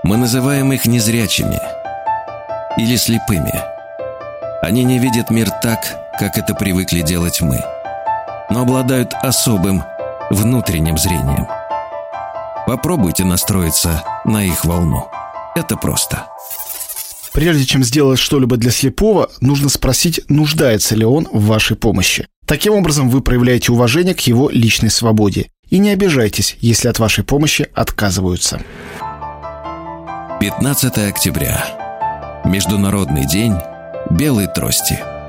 Мы называем их незрячими или слепыми. Они не видят мир так, как это привыкли делать мы, но обладают особым внутренним зрением. Попробуйте настроиться на их волну. Это просто. Прежде чем сделать что-либо для слепого, нужно спросить, нуждается ли он в вашей помощи. Таким образом, вы проявляете уважение к его личной свободе. И не обижайтесь, если от вашей помощи отказываются. 15 октября. Международный день белой трости.